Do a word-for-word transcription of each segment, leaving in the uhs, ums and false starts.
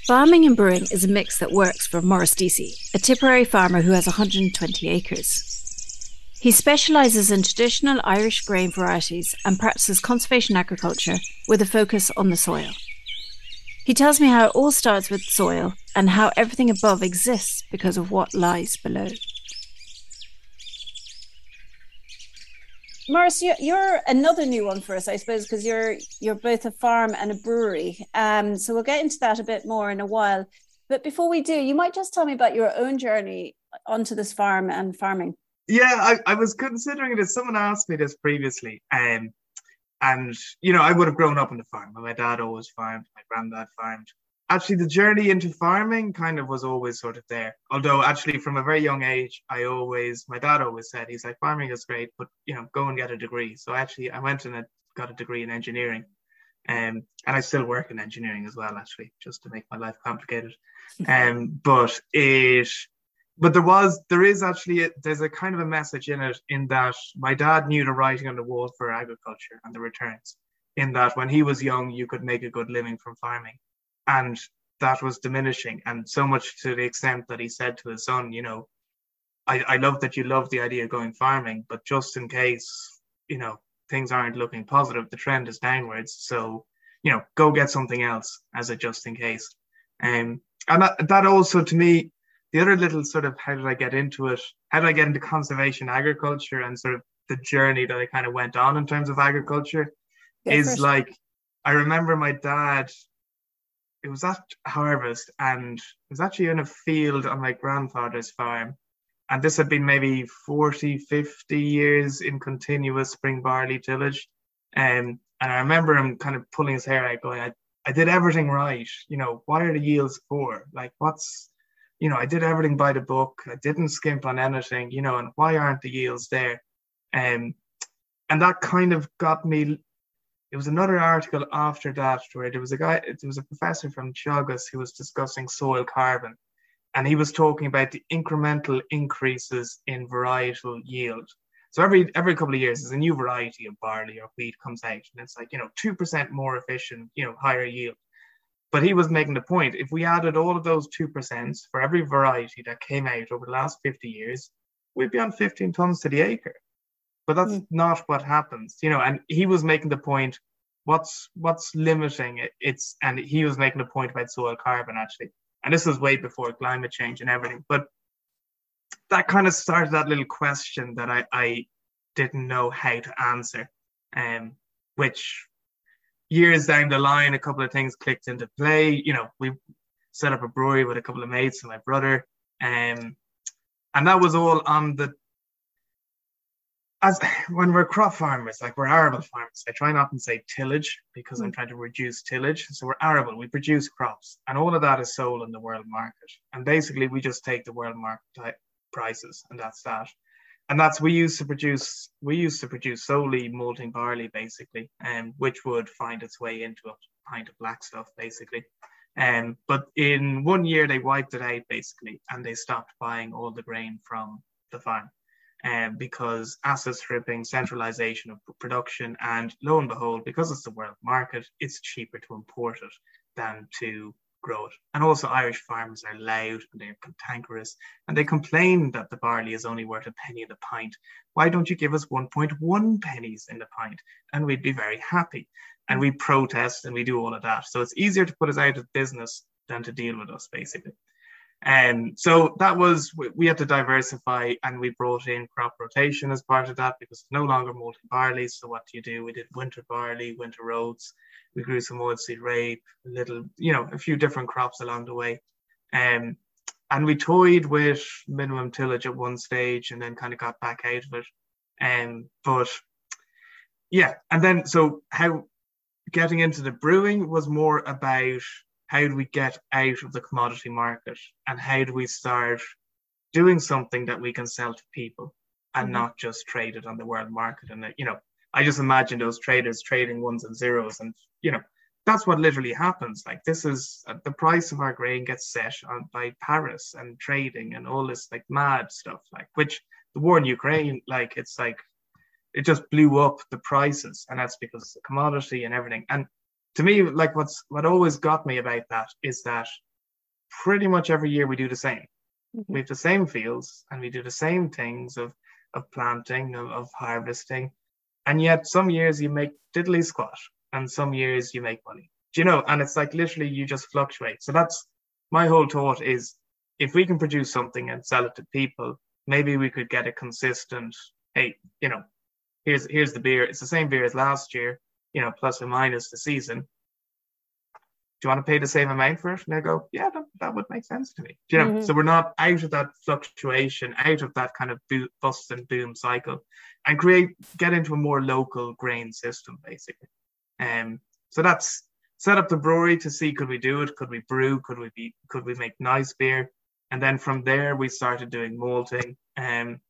Farming and brewing is a mix that works for Maurice Deasy, a Tipperary farmer who has one hundred twenty acres. He specialises in traditional Irish grain varieties and practices conservation agriculture with a focus on the soil. He tells me how it all starts with soil and how everything above exists because of what lies below. Maurice, you're another new one for us, I suppose, because you're you're both a farm and a brewery. Um, so we'll get into that a bit more in a while. But before we do, you might just tell me about your own journey onto this farm and farming. Yeah, I, I was considering it. As someone asked me this previously, um, and you know, I would have grown up on the farm. My dad always farmed. My granddad farmed. Actually, the journey into farming kind of was always sort of there. Although, actually, from a very young age, I always, my dad always said, he's like, farming is great, but, you know, go and get a degree. So actually, I went and got a degree in engineering. Um, and I still work in engineering as well, actually, just to make my life complicated. Um, but it, but there was, there is actually, a, there's a kind of a message in it, in that my dad knew the writing on the wall for agriculture and the returns. In that when he was young, you could make a good living from farming. And that was diminishing, and so much to the extent that he said to his son, you know, I, I love that you love the idea of going farming, but just in case, you know, things aren't looking positive, the trend is downwards. So, you know, go get something else as a just in case. Um, and that, that also, to me, the other little sort of, how did I get into it? How did I get into conservation agriculture and sort of the journey that I kind of went on in terms of agriculture Go is first. Like, I remember my dad, it was at harvest, and it was actually in a field on my grandfather's farm. And this had been maybe forty, fifty years in continuous spring barley tillage. Um, and I remember him kind of pulling his hair out going, I, I did everything right. You know, what are the yields for? Like, what's, you know, I did everything by the book. I didn't skimp on anything, you know, and why aren't the yields there? Um, and that kind of got me. It was another article after that where there was a guy, there was a professor from Teagasc who was discussing soil carbon, and he was talking about the incremental increases in varietal yield. So every every couple of years, there's a new variety of barley or wheat comes out, and it's like, you know, two percent more efficient, you know, higher yield. But he was making the point, if we added all of those two percent for every variety that came out over the last fifty years, we'd be on fifteen tons to the acre. But that's mm. not what happens, you know. And he was making the point, what's what's limiting it? It's and he was making the point about soil carbon, actually. And this was way before climate change and everything. But that kind of started that little question that I, I didn't know how to answer. Um, which years down the line, a couple of things clicked into play. You know, we set up a brewery with a couple of mates and my brother. Um, and that was all on the As when we're crop farmers, like we're arable farmers, I try not to say tillage because mm. I'm trying to reduce tillage. So we're arable, we produce crops, and all of that is sold in the world market. And basically, we just take the world market prices, and that's that. And that's we used to produce. We used to produce solely malting barley, basically, um, which would find its way into a pint of black stuff, basically. Um, but in one year, they wiped it out, basically, and they stopped buying all the grain from the farm. Um, because asset stripping, centralization of production, and lo and behold, because it's the world market, it's cheaper to import it than to grow it. And also Irish farmers are loud and they're cantankerous, and they complain that the barley is only worth a penny in the pint. Why don't you give us one point one pennies in the pint? And we'd be very happy. And we protest and we do all of that. So it's easier to put us out of business than to deal with us, basically. And um, so that was, we had to diversify, and we brought in crop rotation as part of that because it's no longer malting barley. So what do you do? We did winter barley, winter oats. We grew some oilseed rape, a little, you know, a few different crops along the way. Um, and we toyed with minimum tillage at one stage and then kind of got back out of it. Um, but yeah, and then so how getting into the brewing was more about how do we get out of the commodity market and how do we start doing something that we can sell to people and mm-hmm. not just trade it on the world market. And, you know, I just imagine those traders trading ones and zeros, and, you know, that's what literally happens. Like, this is uh, the price of our grain gets set on by Paris and trading and all this like mad stuff, like, which the war in Ukraine, like, it's like, it just blew up the prices, and that's because it's a commodity and everything. And to me, like what's what always got me about that is that pretty much every year we do the same. Mm-hmm. We have the same fields and we do the same things of of planting, of, of harvesting. And yet some years you make diddly squat and some years you make money. Do you know? And it's like literally you just fluctuate. So that's my whole thought is if we can produce something and sell it to people, maybe we could get a consistent, hey, you know, here's here's the beer. It's the same beer as last year, you know, plus or minus the season. Do you want to pay the same amount for it? And they go, yeah, that, that would make sense to me. Do you know? Mm-hmm. So we're not out of that fluctuation, out of that kind of bo- bust and boom cycle, and create get into a more local grain system, basically. Um, so that's set up the brewery to see could we do it? Could we brew? Could we be? Could we make nice beer? And then from there we started doing malting, um,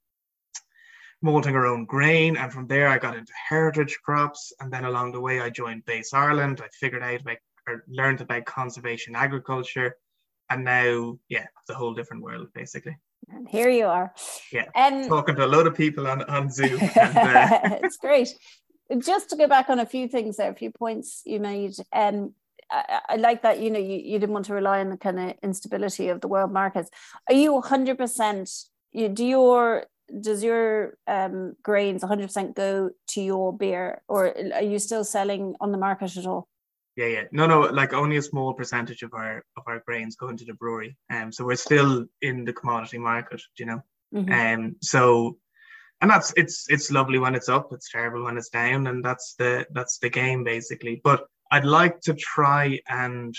malting our own grain. And from there I got into heritage crops. And then along the way I joined Base Ireland. I figured out about or learned about conservation agriculture, and now yeah it's a whole different world basically. And here you are, yeah um, talking to a load of people on, on Zoom. And, uh... it's great. Just to go back on a few things there, a few points you made, um I, I like that, you know, you, you didn't want to rely on the kind of instability of the world markets. Are you one hundred percent, you do your does your um grains one hundred percent go to your beer, or are you still selling on the market at all? Yeah, yeah. No, no, like only a small percentage of our of our grains go into the brewery. Um, so we're still in the commodity market, you know. Mm-hmm. Um, so and that's it's it's lovely when it's up, it's terrible when it's down, and that's the that's the game basically. But I'd like to try and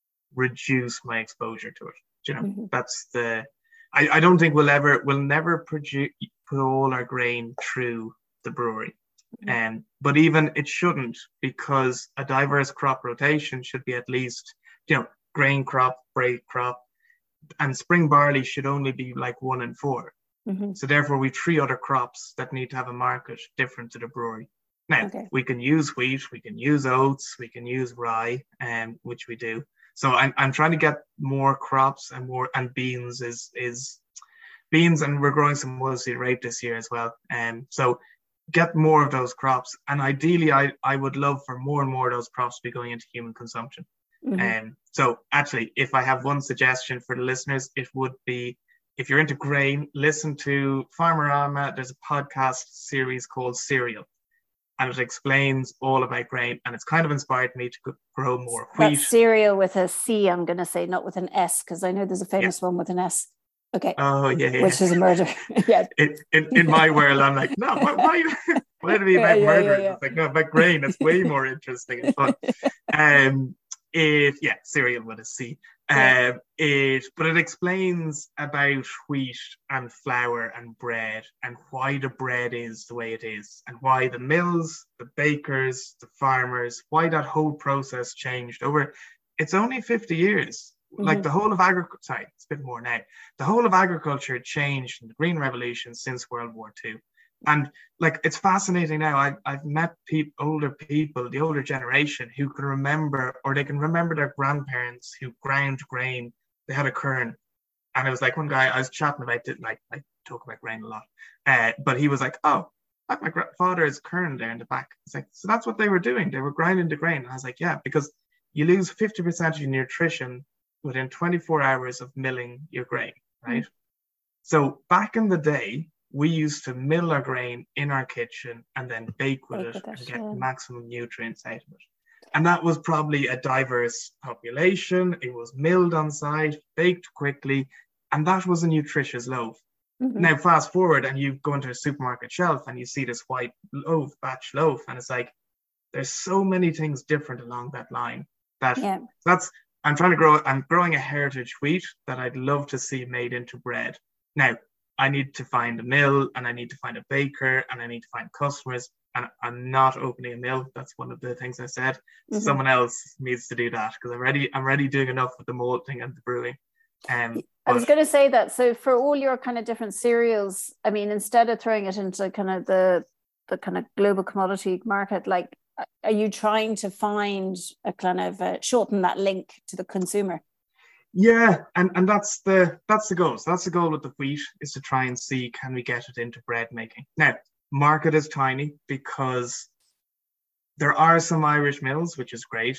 reduce my exposure to it. You know, mm-hmm. that's the I, I don't think we'll ever we'll never produce put all our grain through the brewery. Um, but even it shouldn't, because a diverse crop rotation should be at least, you know, grain crop, break crop, and spring barley should only be like one in four. Mm-hmm. So therefore we three other crops that need to have a market different to the brewery. Now, okay. we can use wheat, we can use oats, we can use rye, um, which we do. So I'm I'm trying to get more crops and more, and beans is is beans, and we're growing some oilseed rape this year as well. Um, so get more of those crops, and ideally I, I would love for more and more of those crops to be going into human consumption. Mm-hmm. Um, so actually, if I have one suggestion for the listeners, it would be, if you're into grain, listen to Farmerama. There's a podcast series called Cereal, and it explains all about grain, and it's kind of inspired me to grow more wheat. That's cereal with a C, I'm going to say, not with an S, because I know there's a famous yeah. one with an S. Okay. Oh yeah, yeah. Which is a murder. yeah. In, in in my world, I'm like, no, why why, why do we about yeah, yeah, murder? Yeah, yeah. It's like, no, about grain. It's way more interesting and fun. Um, it yeah, cereal with a C. Yeah. Um, it but it explains about wheat and flour and bread, and why the bread is the way it is, and why the mills, the bakers, the farmers, why that whole process changed over. It's only fifty years. Like mm-hmm. the whole of agriculture, sorry, it's a bit more now. The whole of agriculture changed in the Green Revolution since World War Two. And like, it's fascinating now. I, I've met people, older people, the older generation, who can remember, or they can remember their grandparents who ground grain. They had a quern. And it was like one guy, I was chatting about it, like, I talk about grain a lot. Uh, but he was like, oh, like my father's quern there in the back. It's like, so that's what they were doing. They were grinding the grain. And I was like, yeah, because you lose fifty percent of your nutrition within twenty-four hours of milling your grain, right? Mm. So back in the day, we used to mill our grain in our kitchen and then bake with bake it with and it, get yeah. maximum nutrients out of it. And that was probably a diverse population. It was milled on site, baked quickly, and that was a nutritious loaf. Mm-hmm. Now fast forward and you go into a supermarket shelf and you see this white loaf, batch loaf, and it's like, there's so many things different along that line that yeah. that's I'm trying to grow, I'm growing a heritage wheat that I'd love to see made into bread. Now, I need to find a mill, and I need to find a baker, and I need to find customers, and I'm not opening a mill. That's one of the things I said. Mm-hmm. Someone else needs to do that, because I'm already, I'm already doing enough with the malting and the brewing. Um, I was going to say that. So for all your kind of different cereals, I mean, instead of throwing it into kind of the, the kind of global commodity market, like, are you trying to find a kind of uh, shorten that link to the consumer? Yeah, and, and that's the that's the goal. So that's the goal with the wheat, is to try and see, can we get it into bread making? Now, market is tiny because there are some Irish mills, which is great,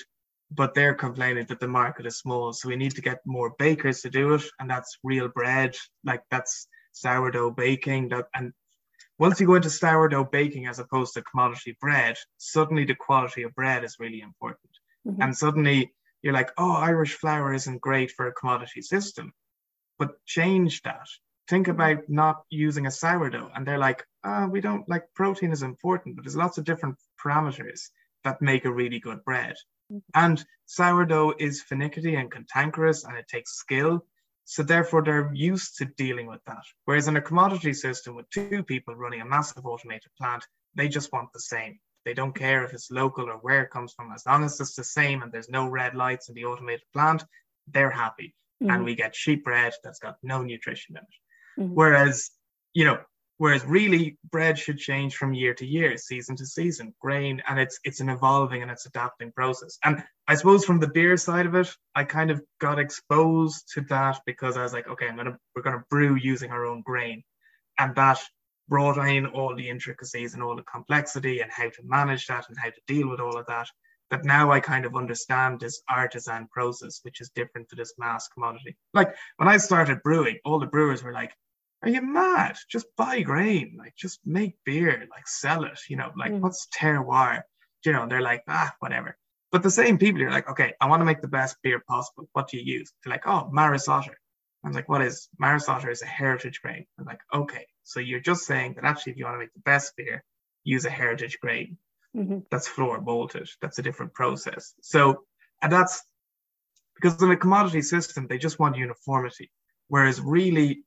but they're complaining that the market is small. So we need to get more bakers to do it. And that's real bread, like that's sourdough baking. That, and once you go into sourdough baking as opposed to commodity bread, suddenly the quality of bread is really important. Mm-hmm. And suddenly you're like, oh, Irish flour isn't great for a commodity system. But change that. Think about not using a sourdough. And they're like, oh, we don't, like, protein is important, but there's lots of different parameters that make a really good bread. Mm-hmm. And sourdough is finicky and cantankerous, and it takes skill. So therefore, they're used to dealing with that. Whereas in a commodity system with two people running a massive automated plant, they just want the same. They don't care if it's local or where it comes from. As long as it's the same and there's no red lights in the automated plant, they're happy. Mm-hmm. And we get cheap bread that's got no nutrition in it. Mm-hmm. Whereas, you know, whereas really bread should change from year to year, season to season, grain, and it's it's an evolving and it's adapting process. And I suppose from the beer side of it, I kind of got exposed to that because I was like, okay, I'm gonna we're gonna brew using our own grain, and that brought in all the intricacies and all the complexity and how to manage that and how to deal with all of that. That now I kind of understand this artisan process, which is different to this mass commodity. Like when I started brewing, all the brewers were like, are you mad? Just buy grain, like just make beer, like sell it, you know, like mm. what's terroir? You know, they're like, ah, whatever. But the same people are like, okay, I want to make the best beer possible. What do you use? They're like, oh, Maris Otter. I was like, what is Maris Otter? Is a heritage grain. I'm like, okay, so you're just saying that actually if you want to make the best beer, use a heritage grain. Mm-hmm. That's floor bolted. That's a different process. So, and that's because in a commodity system, they just want uniformity. Whereas really,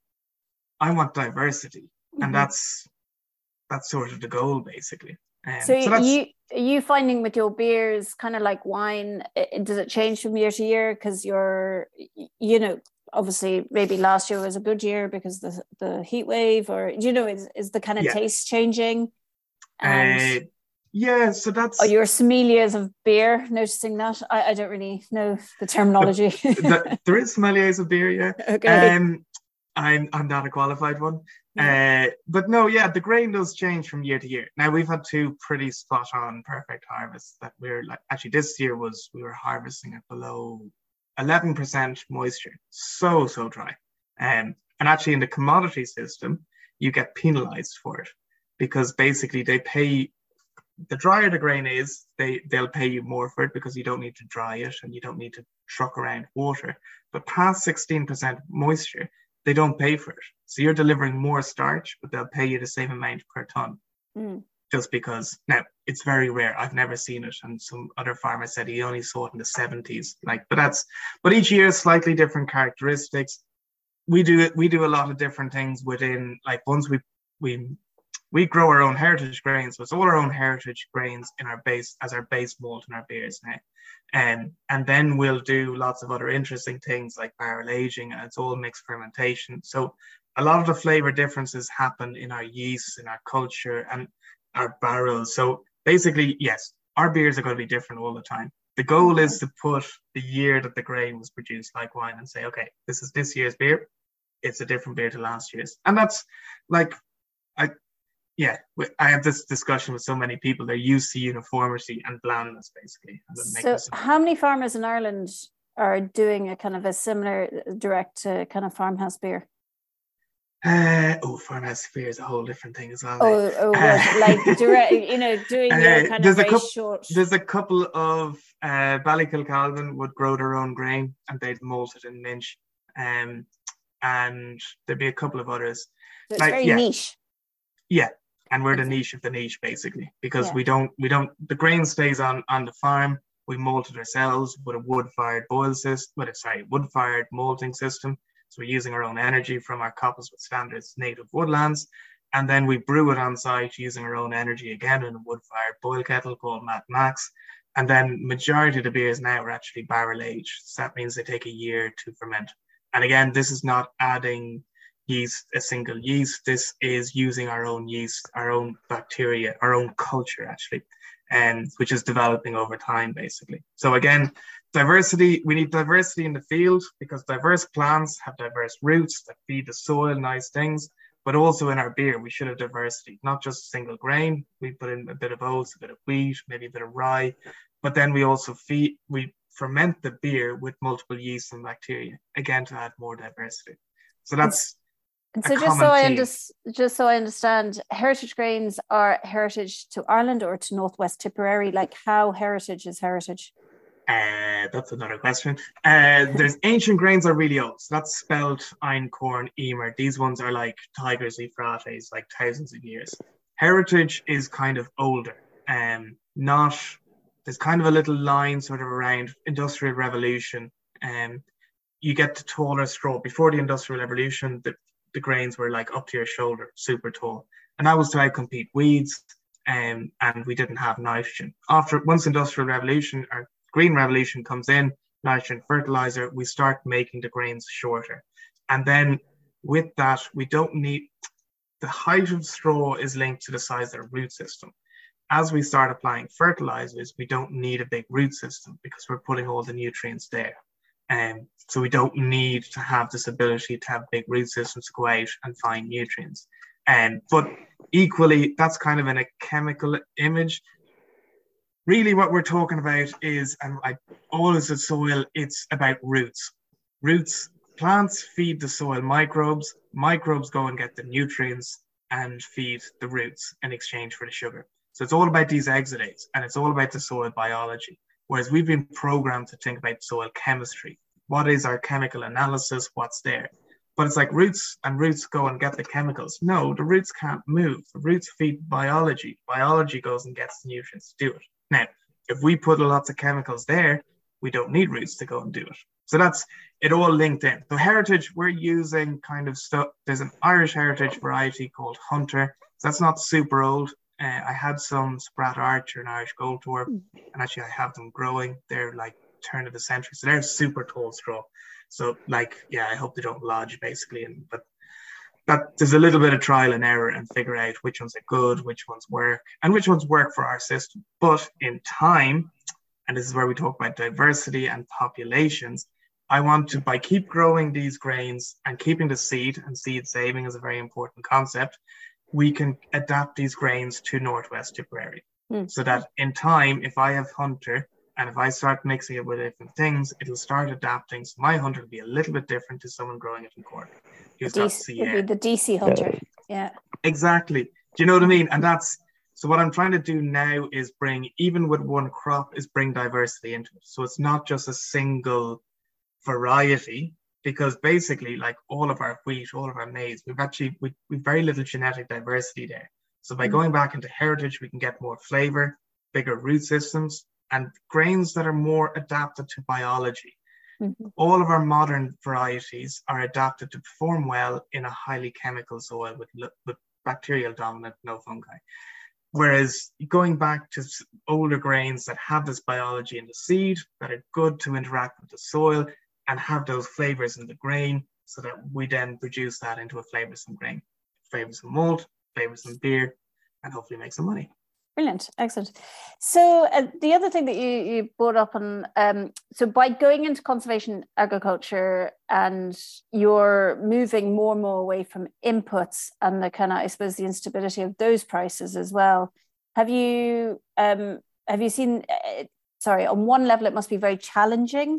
I want diversity. Mm-hmm. And that's that's sort of the goal, basically. Um, so, so you are you finding with your beers, kind of like wine, it, does it change from year to year? Because you're, you know, obviously maybe last year was a good year because the the heat wave, or you know, is is the kind of yeah. taste changing? And, uh, yeah, so that's. Oh, your sommeliers of beer, noticing that? I, I don't really know the terminology. the, there is sommeliers of beer, yeah. Okay. Um, I'm I'm not a qualified one. Yeah. Uh, but no, yeah, the grain does change from year to year. Now we've had two pretty spot on perfect harvests that we're like, actually this year was, we were harvesting at below eleven percent moisture. So, so dry. Um, and actually in the commodity system, you get penalized for it because basically they pay, the drier the grain is, they, they'll pay you more for it because you don't need to dry it and you don't need to truck around water. But past sixteen percent moisture, they don't pay for it. So you're delivering more starch, but they'll pay you the same amount per ton. Mm. Just because, now, it's very rare. I've never seen it. And some other farmer said he only saw it in the seventies. Like, but that's, but each year slightly different characteristics. We do it, we do a lot of different things within, like once we, we, we grow our own heritage grains. So it's all our own heritage grains in our base, as our base malt in our beers now. Um, and then we'll do lots of other interesting things like barrel aging, and it's all mixed fermentation. So a lot of the flavor differences happen in our yeast, in our culture, and our barrels. So basically, yes, our beers are going to be different all the time. The goal is to put the year that the grain was produced like wine and say, okay, this is this year's beer. It's a different beer to last year's. And that's like, I, yeah, I have this discussion with so many people. They're used to uniformity and blandness, basically. So how many farmers in Ireland are doing a kind of a similar direct to kind of farmhouse beer? Uh, oh, farmhouse beer is a whole different thing as well. Oh, oh uh, like direct, you know, doing your kind of very couple, short. There's a couple of uh, Ballykilcalvan would grow their own grain and they'd malt it in Minch. Um, and there'd be a couple of others. So it's like, very yeah. niche. Yeah. And we're the niche of the niche, basically, because yeah. we don't, we don't, the grain stays on, on the farm. We malt it ourselves with a wood-fired boil system, with a, sorry, wood-fired malting system. So we're using our own energy from our coppels with standards native woodlands. And then we brew it on site using our own energy again in a wood-fired boil kettle called Matt Max. And then majority of the beers now are actually barrel aged. So that means they take a year to ferment. And again, this is not adding yeast, a single yeast. This is using our own yeast, our own bacteria, our own culture actually, and um, which is developing over time basically. So again, diversity, we need diversity in the field because diverse plants have diverse roots that feed the soil, nice things, but also in our beer, we should have diversity, not just single grain. We put in a bit of oats, a bit of wheat, maybe a bit of rye, but then we also feed, we ferment the beer with multiple yeasts and bacteria, again, to add more diversity. So that's and so just so I under, just so I understand, heritage grains are heritage to Ireland or to Northwest Tipperary? Like, how heritage is heritage? Uh, that's another question. Uh, there's ancient grains are really old. So that's spelt einkorn, emer. These ones are like Tigers Euphrates, like thousands of years. Heritage is kind of older. Um, not there's kind of a little line sort of around Industrial Revolution. Um, you get to taller straw. Before the Industrial Revolution, the, the grains were like up to your shoulder, super tall, and that was to outcompete weeds. Um, and we didn't have nitrogen. After once Industrial Revolution or Green Revolution comes in, nitrogen fertilizer, we start making the grains shorter. And then with that, we don't need, the height of straw is linked to the size of the root system. As we start applying fertilizers, we don't need a big root system because we're putting all the nutrients there. Um, so we don't need to have this ability to have big root systems to go out and find nutrients. Um, but equally, that's kind of in a chemical image. Really what we're talking about is, and I always at soil, it's about roots. Roots, plants feed the soil microbes, microbes go and get the nutrients and feed the roots in exchange for the sugar. So it's all about these exudates and it's all about the soil biology. Whereas we've been programmed to think about soil chemistry. What is our chemical analysis? What's there? But it's like roots and roots go and get the chemicals. No, the roots can't move. The roots feed biology. Biology goes and gets the nutrients to do it. Now, if we put lots of chemicals there, we don't need roots to go and do it. So that's it all linked in. So heritage, we're using kind of stuff. There's an Irish heritage variety called Hunter. So that's not super old. Uh, I had some Sprat Archer and Irish Gold Tour, and actually I have them growing. They're like turn of the century. So they're super tall straw. So like, yeah, I hope they don't lodge basically. And, but that there's a little bit of trial and error and figure out which ones are good, which ones work, and which ones work for our system. But in time, and this is where we talk about diversity and populations, I want to, by keep growing these grains and keeping the seed, and seed saving is a very important concept, we can adapt these grains to Northwest Tipperary. Mm. So that in time, if I have Hunter, and if I start mixing it with different things, it'll start adapting. So my Hunter will be a little bit different to someone growing it in Cork. It'd be the D C Hunter. Yeah. Exactly. Do you know what I mean? And that's, so what I'm trying to do now is bring, even with one crop, is bring diversity into it. So it's not just a single variety, because basically like all of our wheat, all of our maize, we've actually, we, we've very little genetic diversity there. So by mm. going back into heritage, we can get more flavor, bigger root systems, and grains that are more adapted to biology. Mm-hmm. All of our modern varieties are adapted to perform well in a highly chemical soil with, with bacterial dominant, no fungi. Whereas going back to older grains that have this biology in the seed, that are good to interact with the soil and have those flavors in the grain, so that we then produce that into a flavorsome grain, flavorsome malt, flavorsome beer, and hopefully make some money. Brilliant, excellent. So uh, the other thing that you, you brought up on, um, so by going into conservation agriculture and you're moving more and more away from inputs and the kind of, I suppose, the instability of those prices as well. Have you, um, have you seen, uh, sorry, on one level, it must be very challenging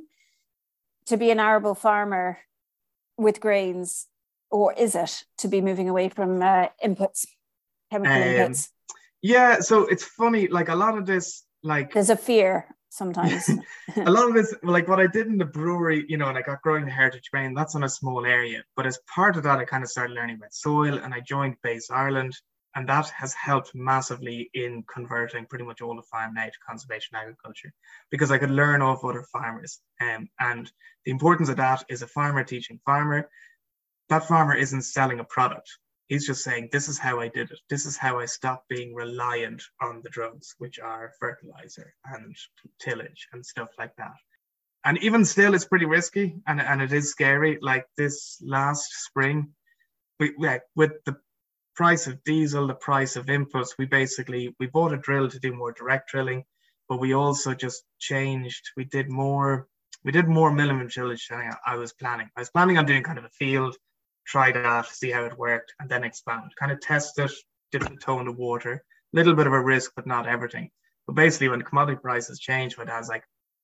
to be an arable farmer with grains, or is it to be moving away from uh, inputs, chemical um, inputs? Yeah, so it's funny, like a lot of this, like... There's a fear sometimes. A lot of this, like what I did in the brewery, you know, and I got growing the heritage grain, that's on a small area. But as part of that, I kind of started learning about soil, and I joined Base Ireland, and that has helped massively in converting pretty much all the farm now to conservation agriculture, because I could learn off other farmers. Um, and the importance of that is a farmer teaching farmer. That farmer isn't selling a product. He's just saying, this is how I did it. This is how I stopped being reliant on the drugs, which are fertilizer and tillage and stuff like that. And even still, it's pretty risky, and, and it is scary. Like this last spring, we, we, with the price of diesel, the price of inputs, we basically, we bought a drill to do more direct drilling, but we also just changed. We did more, we did more minimum tillage than I, I was planning. I was planning on doing kind of a field, try that, see how it worked, and then expand. Kind of test it, dip the toe in the water. Little bit of a risk, but not everything. But basically, when commodity prices change, what I was like,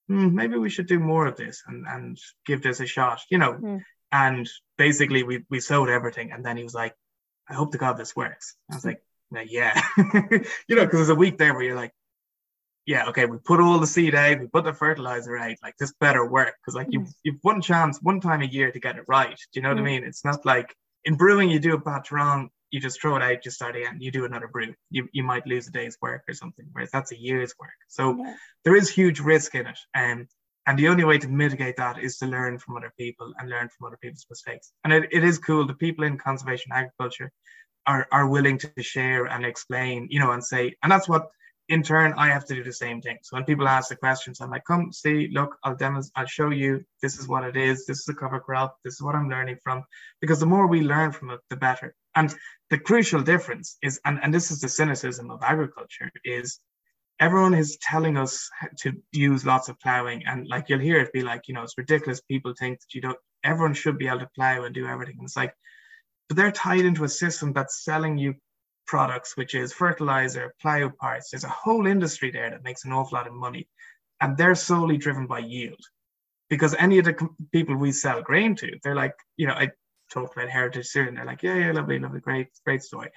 hmm, maybe we should do more of this and, and give this a shot, you know. Mm. And basically we, we sowed everything. And then he was like, I hope to God this works. I was like, yeah, you know, because there's a week there where you're like, yeah, okay, we put all the seed out, we put the fertilizer out, like this better work. Because like you've, you've one chance, one time a year to get it right. Do you know what mm. I mean? It's not like in brewing, you do a batch wrong, you just throw it out, you start again, you do another brew. You you might lose a day's work or something, whereas that's a year's work. So yeah. there is huge risk in it. Um, and the only way to mitigate that is to learn from other people and learn from other people's mistakes. And it, it is cool. The people in conservation agriculture are, are willing to share and explain, you know, and say, and that's what, in turn, I have to do the same thing. So when people ask the questions, I'm like, come see, look, I'll demonstrate, I'll show you, this is what it is. This is a cover crop. This is what I'm learning from. Because the more we learn from it, the better. And the crucial difference is, and, and this is the cynicism of agriculture, is everyone is telling us to use lots of plowing. And like, you'll hear it be like, you know, it's ridiculous. People think that you don't, everyone should be able to plow and do everything. And it's like, but they're tied into a system that's selling you products, which is fertilizer, plow parts. There's a whole industry there that makes an awful lot of money, and they're solely driven by yield. Because any of the com- people we sell grain to, they're like, you know, I talked about Heritage Cereal, and they're like, yeah, yeah, lovely, lovely, great, great story.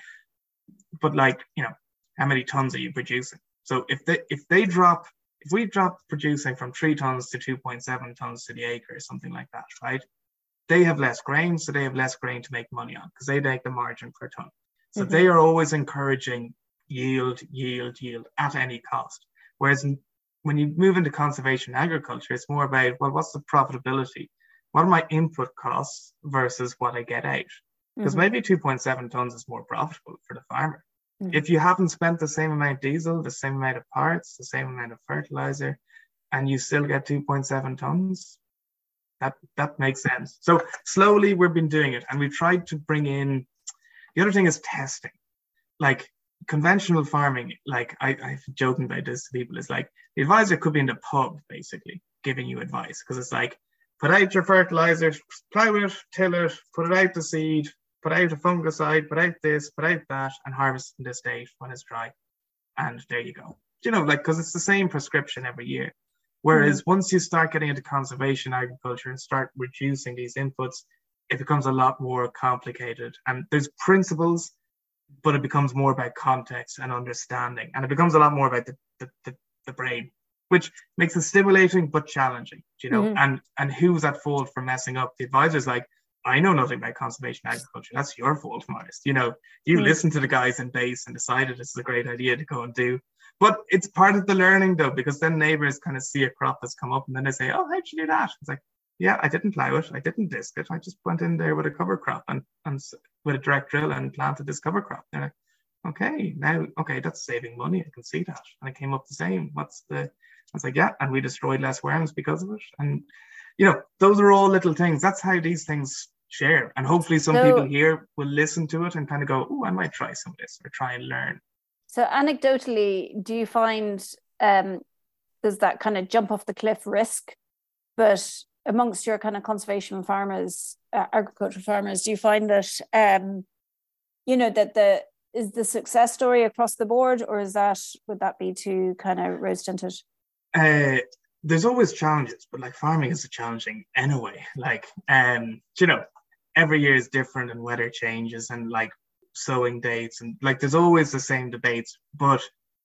But like, you know, how many tons are you producing? So if they if they drop, if we drop producing from three tons to two point seven tons to the acre or something like that, right? They have less grain, so they have less grain to make money on because they make the margin per ton. So mm-hmm. they are always encouraging yield, yield, yield at any cost. Whereas when you move into conservation agriculture, it's more about, well, what's the profitability? What are my input costs versus what I get out? Because mm-hmm. maybe two point seven tons is more profitable for the farmer. Mm-hmm. If you haven't spent the same amount of diesel, the same amount of parts, the same amount of fertilizer, and you still get two point seven tons, that, that makes sense. So slowly we've been doing it, and we've tried to bring in. The other thing is testing. Like conventional farming, like I, I've joking about this to people, is like the advisor could be in the pub basically giving you advice, because it's like, put out your fertilizer, plow it, till it, put it out the seed, put out a fungicide, put out this, put out that, and harvest in this date when it's dry. And there you go. You know, like, because it's the same prescription every year. Whereas mm-hmm. once you start getting into conservation agriculture and start reducing these inputs, it becomes a lot more complicated. And there's principles, but it becomes more about context and understanding. And it becomes a lot more about the, the, the, the brain, which makes it stimulating but challenging, you know. Mm-hmm. And and who's at fault for messing up? The advisor's like, I know nothing about conservation agriculture. That's your fault, Morris. You know, you mm-hmm. listen to the guys in base and decided this is a great idea to go and do. But it's part of the learning, though, because then neighbors kind of see a crop that's come up and then they say, oh, how'd you do that? It's like, yeah, I didn't plow it. I didn't disc it. I just went in there with a cover crop and, and with a direct drill and planted this cover crop. They're like, okay, now, okay, that's saving money. I can see that. And it came up the same. What's the, I was like, yeah, and we destroyed less worms because of it. And, you know, those are all little things. That's how these things share. And hopefully some so, people here will listen to it and kind of go, oh, I might try some of this or try and learn. So anecdotally, do you find um, there's that kind of jump off the cliff risk, but amongst your kind of conservation farmers, uh, agricultural farmers, do you find that, um, you know, that the, is the success story across the board, or is that, would that be too kind of rose tinted? Uh, there's always challenges, but like farming is challenging anyway. Like, um, you know, every year is different and weather changes and like sowing dates and like, there's always the same debates, but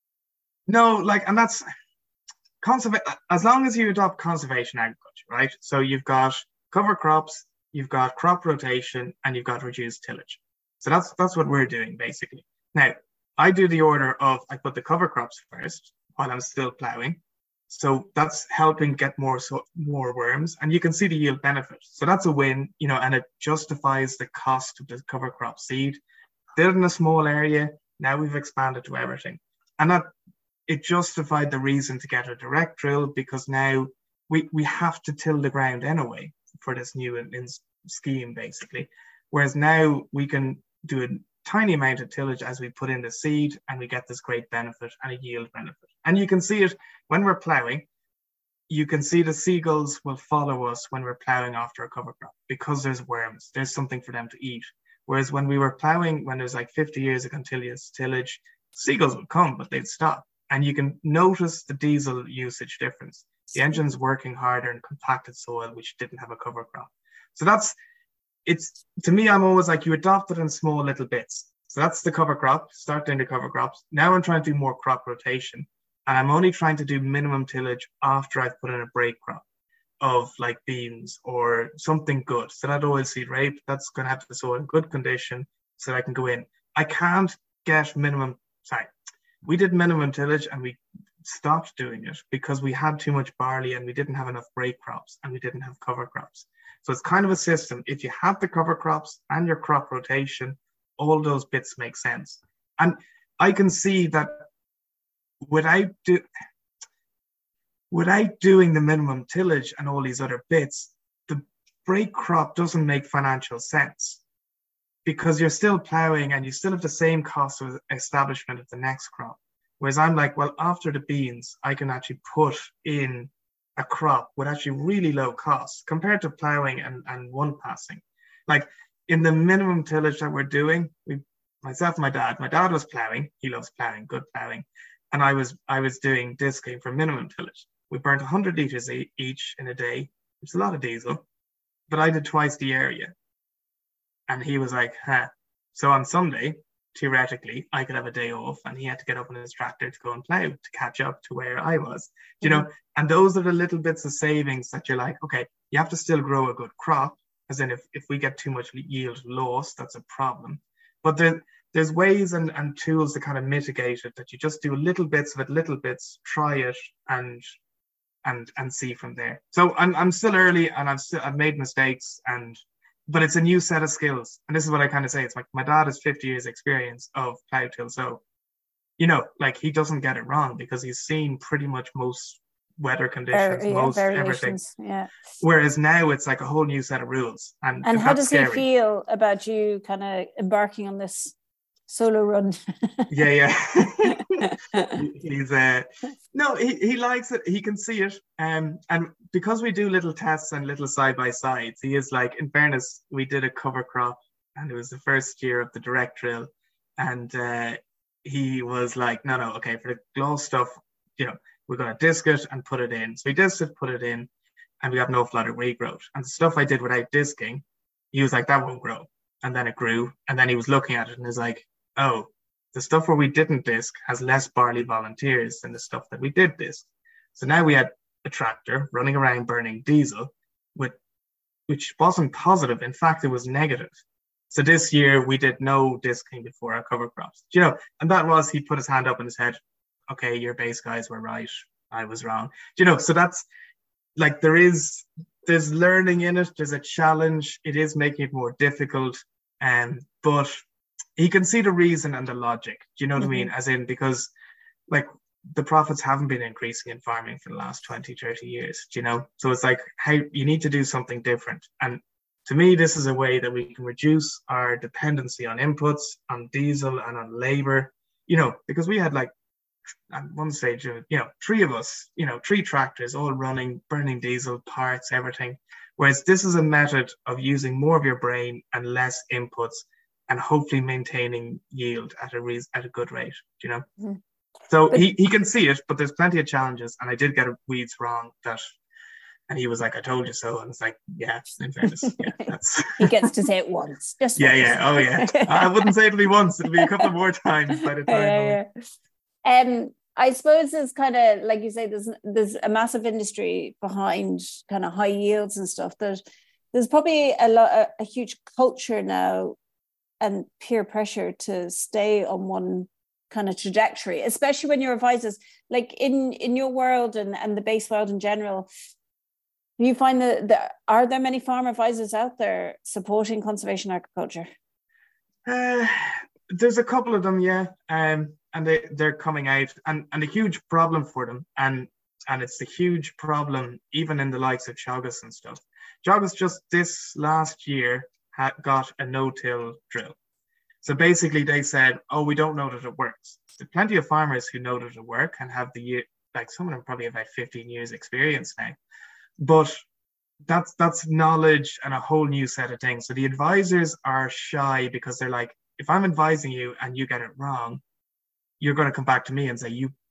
no, like, and that's, Conserva- as long as you adopt conservation agriculture, right? So you've got cover crops, you've got crop rotation, and you've got reduced tillage. So that's that's what we're doing basically. Now, I do the order of I put the cover crops first while I'm still ploughing. So that's helping get more so, more worms, and you can see the yield benefit. So that's a win, you know, and it justifies the cost of the cover crop seed. Did it in a small area, now we've expanded to everything. And that it justified the reason to get a direct drill, because now we, we have to till the ground anyway for this new in, in scheme, basically. Whereas now we can do a tiny amount of tillage as we put in the seed, and we get this great benefit and a yield benefit. And you can see it when we're ploughing. You can see the seagulls will follow us when we're ploughing after a cover crop because there's worms. There's something for them to eat. Whereas when we were ploughing, when there's like fifty years of continuous tillage, seagulls would come, but they'd stop. And you can notice the diesel usage difference. The engine's working harder in compacted soil, which didn't have a cover crop. So that's, it's, to me, I'm always like, you adopt it in small little bits. So that's the cover crop, start doing the cover crops. Now I'm trying to do more crop rotation. And I'm only trying to do minimum tillage after I've put in a break crop of like beans or something good. So that oilseed rape, that's going to have the soil in good condition so that I can go in. I can't get minimum, sorry, we did minimum tillage and we stopped doing it because we had too much barley and we didn't have enough break crops and we didn't have cover crops. So it's kind of a system. If you have the cover crops and your crop rotation, all those bits make sense. And I can see that without do, without doing the minimum tillage and all these other bits, the break crop doesn't make financial sense because you're still plowing and you still have the same cost of establishment of the next crop. Whereas I'm like, well, after the beans, I can actually put in a crop with actually really low costs compared to plowing and, and one passing. Like in the minimum tillage that we're doing, we, myself and my dad, my dad was plowing. He loves plowing, good plowing. And I was I was doing disking for minimum tillage. We burnt one hundred litres each in a day, which is a lot of diesel, but I did twice the area. And he was like, huh. So on Sunday, theoretically, I could have a day off and he had to get up on his tractor to go and plow to catch up to where I was, you mm-hmm. know, and those are the little bits of savings that you're like, okay, you have to still grow a good crop, as in if, if we get too much yield loss, that's a problem. But there, there's ways and, and tools to kind of mitigate it, that you just do little bits of it, little bits, try it and and and see from there. So I'm I'm still early and I've still I've made mistakes, and but it's a new set of skills. And this is what I kind of say. It's like my dad has fifty years experience of plow till sow. You know, like he doesn't get it wrong because he's seen pretty much most weather conditions, uh, yeah, most everything. Yeah. Whereas now it's like a whole new set of rules. And, and how does scary. he feel about you kind of embarking on this solo run? yeah, yeah. He's uh no, he, he likes it. He can see it. Um, and because we do little tests and little side by sides, he is like, in fairness, we did a cover crop and it was the first year of the direct drill. And uh, he was like, no, no, okay, for the glow stuff, you know, we're going to disc it and put it in. So he disced it, put it in, and we got no flood of regrowth. And the stuff I did without disking, he was like, that won't grow. And then it grew. And then he was looking at it and he's like, oh, the stuff where we didn't disc has less barley volunteers than the stuff that we did disc. So now we had a tractor running around burning diesel, with, which wasn't positive. In fact, it was negative. So this year we did no disking before our cover crops. You know, and that was, he put his hand up in his head. Okay, your base guys were right. I was wrong. You know, so that's like, there is, there's learning in it. There's a challenge. It is making it more difficult. Um, but he can see the reason and the logic. Do you know what mm-hmm. I mean? As in, because like the profits haven't been increasing in farming for the last twenty, thirty years, do you know? So it's like, how you need to do something different. And to me, this is a way that we can reduce our dependency on inputs, on diesel and on labor, you know, because we had like, at one stage, you know, three of us, you know, three tractors all running, burning diesel, parts, everything. Whereas this is a method of using more of your brain and less inputs and hopefully maintaining yield at a re- at a good rate, you know? Mm-hmm. So but, he, he can see it, but there's plenty of challenges. And I did get weeds wrong that, and he was like, I told you so. And it's like, yeah, in fairness, yeah, that's... He gets to say it once. Just yeah, once. yeah, oh yeah. I wouldn't say it'll be once, it'll be a couple more times by the time. Yeah, yeah. Um, I suppose it's kind of, like you say, there's there's a massive industry behind kind of high yields and stuff. There's, there's probably a, lot, a, a huge culture now and peer pressure to stay on one kind of trajectory, especially when your advisors, like in, in your world and, and the base world in general, do you find that, that are there many farm advisors out there supporting conservation agriculture? Uh, there's a couple of them, yeah. Um, and they, they're coming out, and, and a huge problem for them. And and it's a huge problem even in the likes of Teagasc and stuff. Teagasc just this last year had got a no-till drill. So basically they said, oh, we don't know that it works. There's plenty of farmers who know that it works and have the year, like some of them probably have about fifteen years experience now. But that's that's knowledge and a whole new set of things. So the advisors are shy because they're like, if I'm advising you and you get it wrong, you're going to come back to me and say, you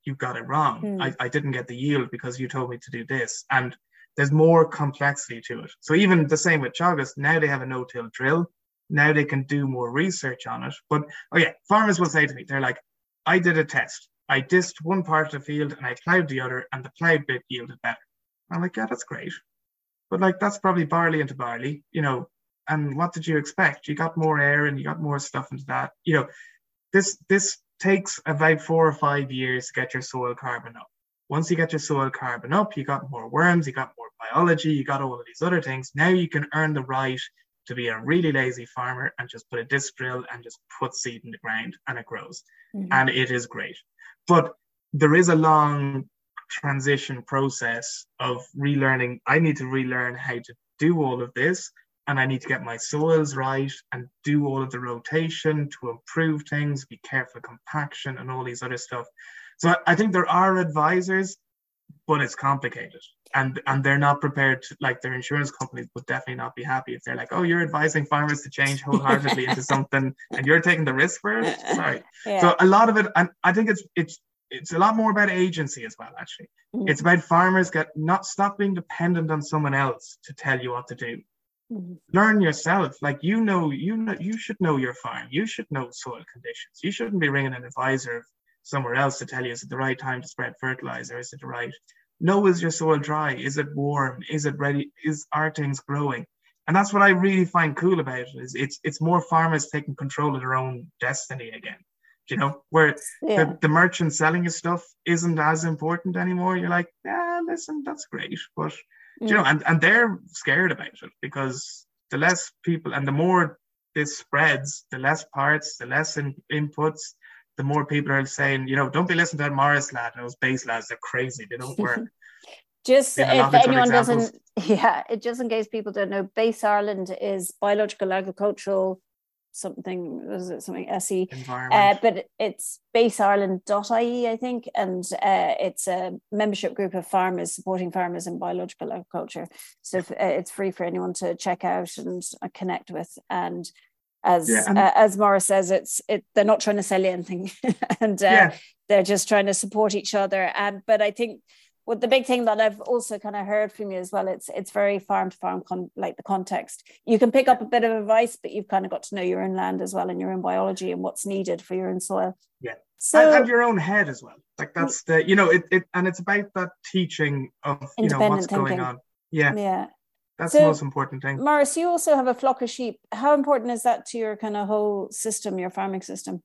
you got it wrong. Mm. I, I didn't get the yield because you told me to do this. And there's more complexity to it. So even the same with Teagasc, now they have a no-till drill. Now they can do more research on it. But, oh yeah, farmers will say to me, they're like, I did a test. I dissed one part of the field and I ploughed the other, and the ploughed bit yielded better. I'm like, yeah, that's great. But like, that's probably barley into barley, you know, and what did you expect? You got more air and you got more stuff into that. You know, this this takes about four or five years to get your soil carbon up. Once you get your soil carbon up, you got more worms, you got more biology, you got all of these other things. Now you can earn the right to be a really lazy farmer and just put a disc drill and just put seed in the ground and it grows. Mm-hmm. And it is great. But there is a long transition process of relearning. I need to relearn how to do all of this, and I need to get my soils right and do all of the rotation to improve things, be careful of compaction and all these other stuff. So I, I think there are advisors, but it's complicated. And and they're not prepared to, like their insurance companies would definitely not be happy if they're like, oh, you're advising farmers to change wholeheartedly into something and you're taking the risk for it. Sorry. Yeah. So a lot of it, and I think it's it's it's a lot more about agency as well, actually. Mm-hmm. It's about farmers get not stop being dependent on someone else to tell you what to do. Mm-hmm. Learn yourself. Like, you know, you know, you should know your farm. You should know soil conditions. You shouldn't be ringing an advisor somewhere else to tell you, is it the right time to spread fertilizer? Is it the right? No, is your soil dry? Is it warm? Is it ready? Is are things growing? And that's what I really find cool about it. Is it's it's more farmers taking control of their own destiny again. You know, where yeah. the, the merchant selling you stuff isn't as important anymore. You're like, yeah, listen, that's great, but mm. you know, and and they're scared about it because the less people and the more this spreads, the less parts, the less in, inputs. The more people are saying, you know, don't be listening to that Morris lad, those base lads, they're crazy, they don't work. Just if anyone doesn't, yeah, it just in case people don't know, Base Ireland is biological agricultural something, was it something S E? Uh, but it's base ireland dot I E, I think, and uh, it's a membership group of farmers supporting farmers in biological agriculture. So if, uh, it's free for anyone to check out and uh, connect with. And As yeah, and, uh, as Morris says, it's it. They're not trying to sell you anything, and uh, yeah. they're just trying to support each other. And but I think what the big thing that I've also kind of heard from you as well, it's it's very farm to farm, con- like the context. You can pick up a bit of advice, but you've kind of got to know your own land as well and your own biology and what's needed for your own soil. Yeah, so and, and your own head as well. Like that's the you know it it and it's about that teaching of you know what's thinking. Going on. Yeah, yeah. That's so, the most important thing. Morris, you also have a flock of sheep. How important is that to your kind of whole system, your farming system?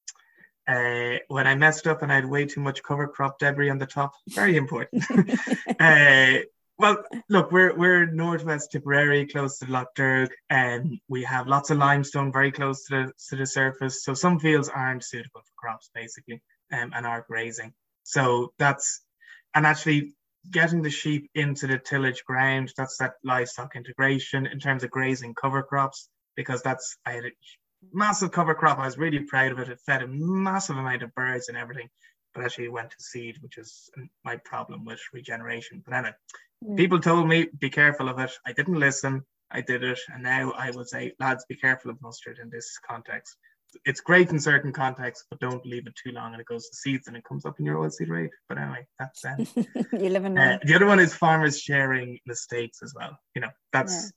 Uh, when I messed up and I had way too much cover crop debris on the top, very important. uh, well, look, we're we're northwest Tipperary, close to Lough Derg, and we have lots of limestone very close to the to the surface. So some fields aren't suitable for crops, basically, um, and are grazing. So that's and actually. Getting the sheep into the tillage ground, that's that livestock integration in terms of grazing cover crops, because that's, I had a massive cover crop. I was really proud of it. It fed a massive amount of birds and everything, but actually it went to seed, which is my problem with regeneration. But anyway, mm. people told me, be careful of it. I didn't listen. I did it. And now I would say, lads, be careful of mustard in this context. It's great in certain contexts, but don't leave it too long and it goes to seeds and it comes up in your oilseed rape. But anyway, that's that. You live in uh, the other one is farmers sharing mistakes as well. You know, that's yeah.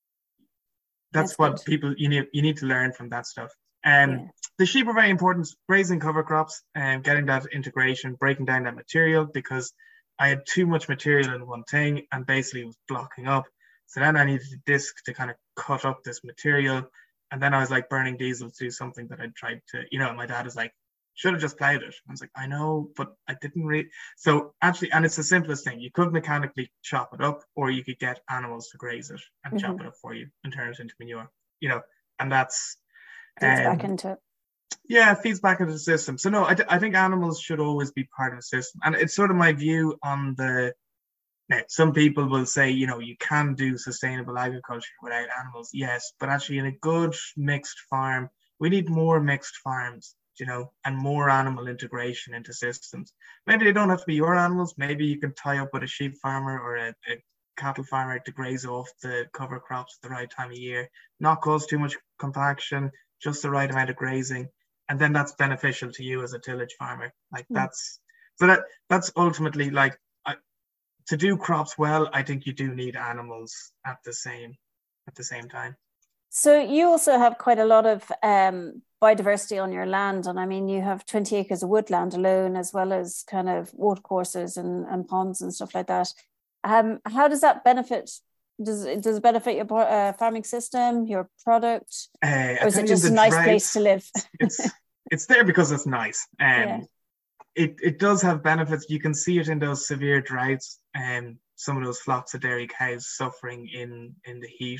that's, that's what good. people you need you need to learn from that stuff. Um, yeah. The sheep are very important. Grazing cover crops and getting that integration, breaking down that material, because I had too much material in one thing and basically it was blocking up. So then I needed a disc to kind of cut up this material. And then I was like burning diesel to do something that I'd tried to, you know, my dad was like, should have just plowed it. I was like, I know, but I didn't really. So actually, and it's the simplest thing. You could mechanically chop it up, or you could get animals to graze it and mm-hmm. chop it up for you and turn it into manure, you know, and that's. Feeds um, back into it. Yeah, it feeds back into the system. So no, I, I think animals should always be part of the system. And it's sort of my view on the. Now, some people will say, you know, you can do sustainable agriculture without animals. Yes, but actually in a good mixed farm, we need more mixed farms, you know, and more animal integration into systems. Maybe they don't have to be your animals. Maybe you can tie up with a sheep farmer or a, a cattle farmer to graze off the cover crops at the right time of year, not cause too much compaction, just the right amount of grazing. And then that's beneficial to you as a tillage farmer. Like mm. that's, So that that's ultimately like, I, to do crops well, I think you do need animals at the same at the same time. So you also have quite a lot of um, biodiversity on your land. And I mean, you have twenty acres of woodland alone, as well as kind of watercourses and, and ponds and stuff like that. Um, how does that benefit? Does it, does it benefit your uh, farming system, your product? Uh, or is it just a nice drought, place to live? it's it's there because it's nice. Um, yeah. It, it does have benefits. You can see it in those severe droughts and um, some of those flocks of dairy cows suffering in, in the heat.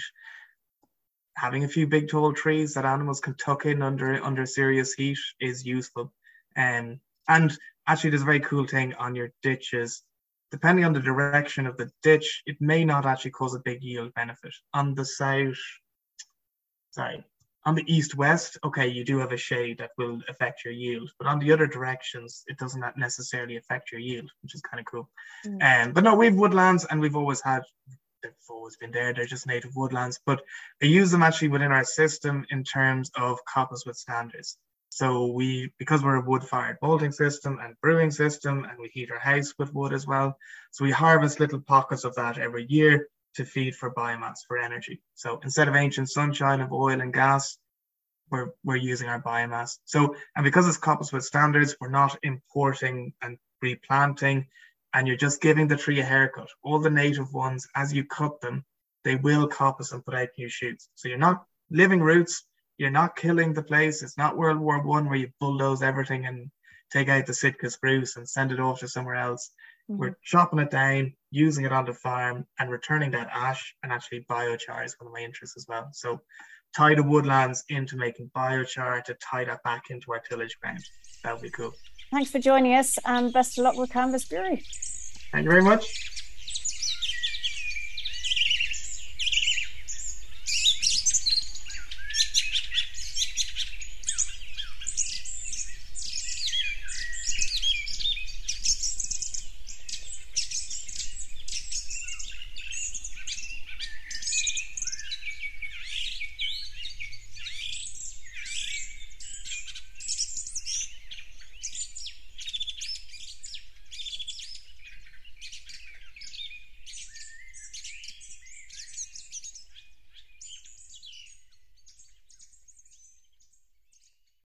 Having a few big tall trees that animals can tuck in under under serious heat is useful. Um, and actually there's a very cool thing on your ditches. Depending on the direction of the ditch, it may not actually cause a big yield benefit. On the south, sorry, on the east-west, okay, you do have a shade that will affect your yield. But on the other directions, it doesn't necessarily affect your yield, which is kind of cool. Mm. Um, but no, we have woodlands, and we've always had, they've always been there. They're just native woodlands. But I use them actually within our system in terms of Coppicewood standards. So we, because we're a wood-fired malting system and brewing system, and we heat our house with wood as well. So we harvest little pockets of that every year to feed for biomass, for energy. So instead of ancient sunshine of oil and gas, we're we're using our biomass. So, and because it's Coppicewood standards, we're not importing and replanting, and you're just giving the tree a haircut. All the native ones, as you cut them, they will coppice and put out new shoots. So you're not living roots. You're not killing the place. It's not World War One where you bulldoze everything and take out the Sitka spruce and send it off to somewhere else. Mm-hmm. We're chopping it down, using it on the farm, and returning that ash. And actually biochar is one of my interests as well. So tie the woodlands into making biochar to tie that back into our tillage ground. That would be cool. Thanks for joining us, and best of luck with Canvas Brewery. Thank you very much.